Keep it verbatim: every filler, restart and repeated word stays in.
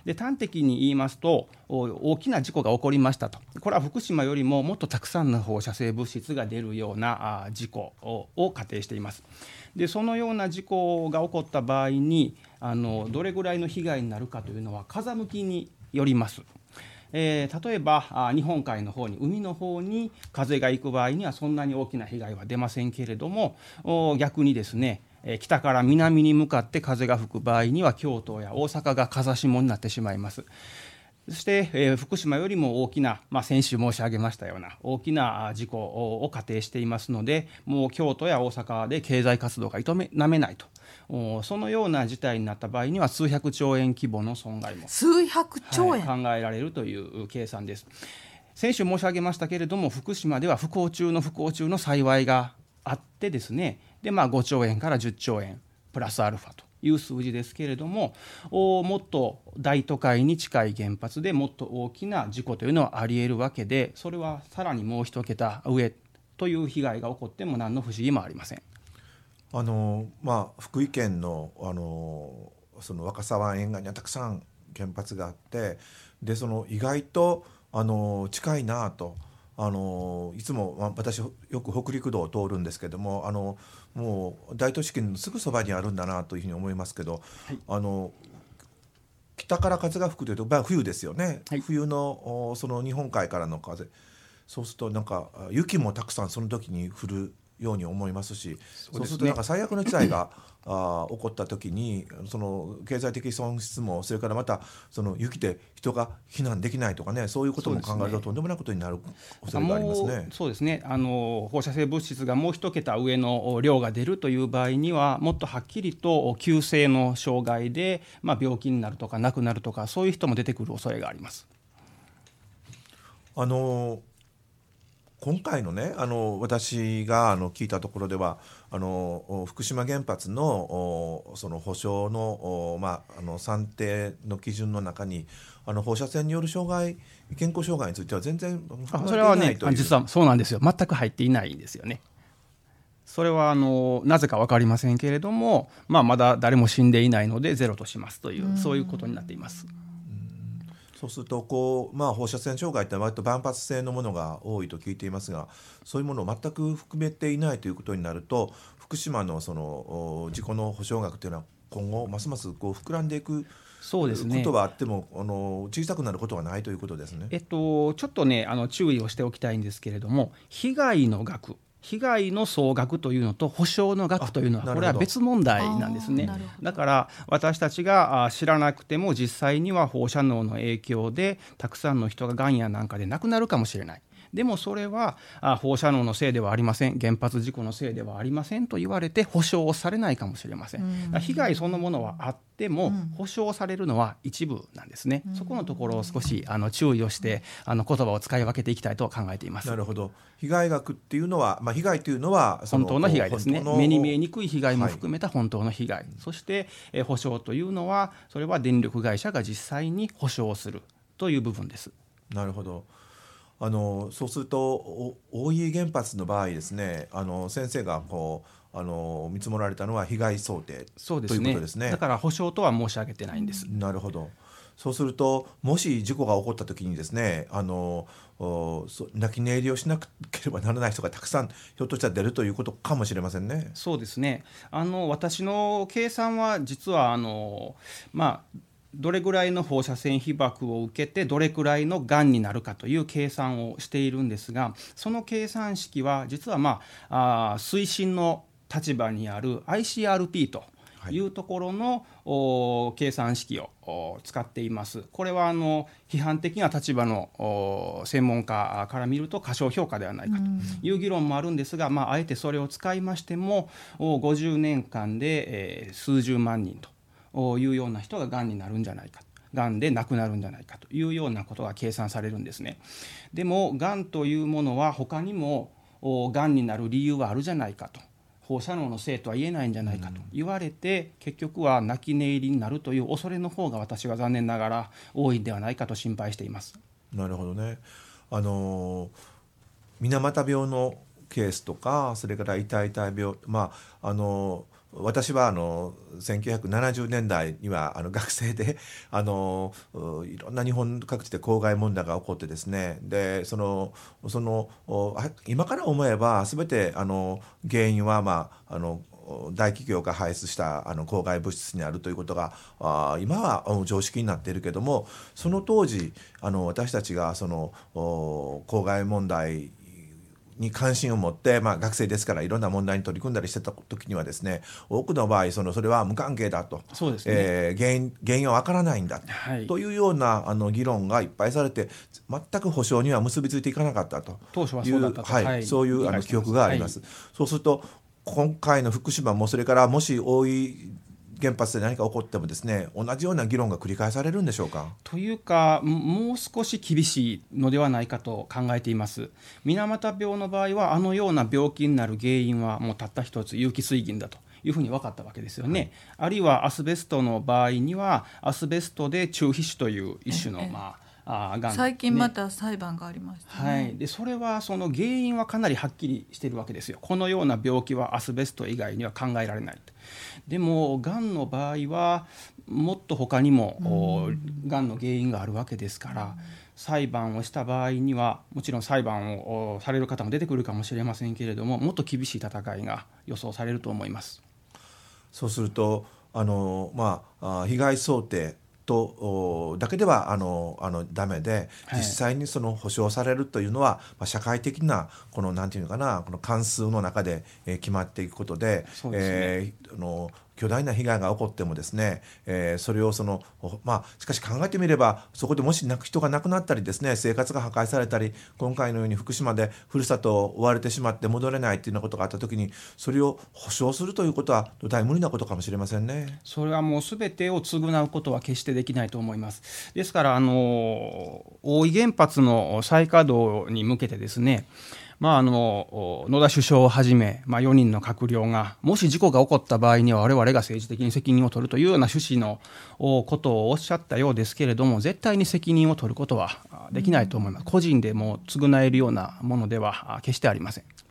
で端的に言いますと、大きな事故が起こりましたと、これは福島よりももっとたくさんの放射性物質が出るような事故を仮定しています。でそのような事故が起こった場合にあのどれぐらいの被害になるかというのは風向きによります。えー、例えば日本海の方に海の方に風が行く場合にはそんなに大きな被害は出ませんけれども、逆にですね、北から南に向かって風が吹く場合には京都や大阪が風下になってしまいます。そして、えー、福島よりも大きな、まあ、先週申し上げましたような大きな事故を仮定していますので、もう京都や大阪で経済活動が営めないと、そのような事態になった場合には数百兆円規模の損害も数百兆円、 はい、考えられるという計算です。先週申し上げましたけれども、福島では不幸中の不幸中の幸いがあってですね、で、まあ、ごちょうえんからじゅっちょうえんプラスアルファという数字ですけれども、もっと大都会に近い原発でもっと大きな事故というのはあり得るわけで、それはさらにもう一桁上という被害が起こっても何の不思議もありません。 あの、まあ、福井県の、あのその若狭湾沿岸にはたくさん原発があって、でその意外とあの近いなと、あのいつも、まあ、私よく北陸道を通るんですけども、あのもう大都市圏のすぐそばにあるんだなというふうに思いますけど、はい、あの北から風が吹くというと、まあ、冬ですよね、はい、冬のその日本海からの風、そうするとなんか雪もたくさんその時に降るように思いますし、そうするとなんか最悪の事態があ起こった時にその経済的損失も、それからまたその雪で人が避難できないとかね、そういうことも考えるととんでもないことになる恐れがありますね。 そうですね、あの放射性物質がもう一桁上の量が出るという場合には、もっとはっきりと急性の障害で、まあ、病気になるとか亡くなるとか、そういう人も出てくる恐れがあります。 あの今回のね、あの私があの聞いたところでは、あの福島原発のその保証の、まあ、あの算定の基準の中にあの放射線による障害、健康障害については全然含まれていないという。それはね、実はそうなんですよ。全く入っていないんですよね。それはあのなぜか分かりませんけれども、まあ、まだ誰も死んでいないのでゼロとしますという、うそういうことになっています。 そうするとこう、まあ、放射線障害って割と万発性のものが多いと聞いていますが、そういうものを全く含めていないということになると、福島のその事故の補償額というのは今後ますますこう膨らんでいくそうですね、 ことはあってもあの小さくなることはないということですね。 えっと、ちょっとねあの注意をしておきたいんですけれども、被害の額被害の総額というのと補償の額というのはこれは別問題なんですね。だから私たちが知らなくても実際には放射能の影響でたくさんの人ががんやなんかで亡くなるかもしれない。でもそれは放射能のせいではありません、原発事故のせいではありませんと言われて保証をされないかもしれません。うん、被害そのものはあっても保証されるのは一部なんですね。うん、そこのところを少しあの注意をしてあの言葉を使い分けていきたいと考えています。 なるほど。被害額っていうのは、まあ、被害というのは本当の被害ですね。目に見えにくい被害も含めた本当の被害、はい、そしてえ保証というのはそれは電力会社が実際に保証するという部分です。 なるほど。あのそうすると大飯原発の場合ですね、あの先生がこうあの見積もられたのは被害想定そうですね、 ということですね。 だから保証とは申し上げてないんです。 なるほど。そうするともし事故が起こった時にですね、あの泣き寝入りをしなければならない人がたくさんひょっとしたら出るということかもしれませんね。 そうですね、あの私の計算は実はあのまあどれぐらいの放射線被曝を受けてどれくらいのがんになるかという計算をしているんですが、その計算式は実は、まあ、あ推進の立場にある アイシーアールピー というところの、はい、計算式を使っています。これはあの批判的な立場の専門家から見ると過小評価ではないかという議論もあるんですが、まあ、あえてそれを使いましてもごじゅうねんかんで、えー、数十万人というような人ががんになるんじゃないか、がんで亡くなるんじゃないかというようなことが計算されるんですね。でもがんというものは他にもがんになる理由はあるじゃないかと、放射能のせいとは言えないんじゃないかと言われて、結局は泣き寝入りになるという恐れの方が私は残念ながら多いんではないかと心配しています。 なるほどね。あの水俣病のケースとか、それから痛々病、まああの私はあのせんきゅうひゃくななじゅうねんだいにはあの学生であのいろんな日本各地で公害問題が起こってですね、でそのその今から思えば全てあの原因は、まあ、あの大企業が排出したあの公害物質にあるということがあ今は常識になっているけども、その当時あの私たちがその公害問題に関心を持って、まあ、学生ですからいろんな問題に取り組んだりしてた時にはですね、多くの場合そのそれは無関係だと、 そうですね、 えー、原因原因は分からないんだ、はい、というようなあの議論がいっぱいされて、全く保証には結びついていかなかったという、 当初はそうだったと、 はいはい、そういうあの記憶があります、はい、そうすると今回の福島もそれからもし大井原発で何か起こってもですね、同じような議論が繰り返されるんでしょうか。 というか、もう少し厳しいのではないかと考えています。水俣病の場合はあのような病気になる原因はもうたった一つ、有機水銀だというふうに分かったわけですよね、はい、あるいはアスベストの場合にはアスベストで中皮腫という一種の、まああがん、ね、 最近また裁判がありましたね、 はい、でそれはその原因はかなりはっきりしているわけですよ。このような病気はアスベスト以外には考えられないと。でもがんの場合はもっと他にもがんの原因があるわけですから、裁判をした場合にはもちろん裁判をされる方も出てくるかもしれませんけれども、もっと厳しい戦いが予想されると思います。 そうするとあの、まあ、被害想定とだけではあのあのダメで、実際にその保障されるというのは、まあ、社会的なこのなんていうのかな、この関数の中で、えー、決まっていくことで、そうですね、えー、あの巨大な被害が起こってもですね、えー、それをその、まあ、しかし考えてみれば、そこでもし亡く人が亡くなったりですね、生活が破壊されたり、今回のように福島でふるさとを追われてしまって戻れないというようなことがあったときに、それを保障するということは土台無理なことかもしれませんね。 それはもう全てを償うことは決してできないと思います。ですからあの大井原発の再稼働に向けてですね、まあ、あの野田首相をはじめ、まあ、よにんの閣僚がもし事故が起こった場合には我々が政治的に責任を取るというような趣旨のことをおっしゃったようですけれども、絶対に責任を取ることはできないと思います。個人でも償えるようなものでは決してありません。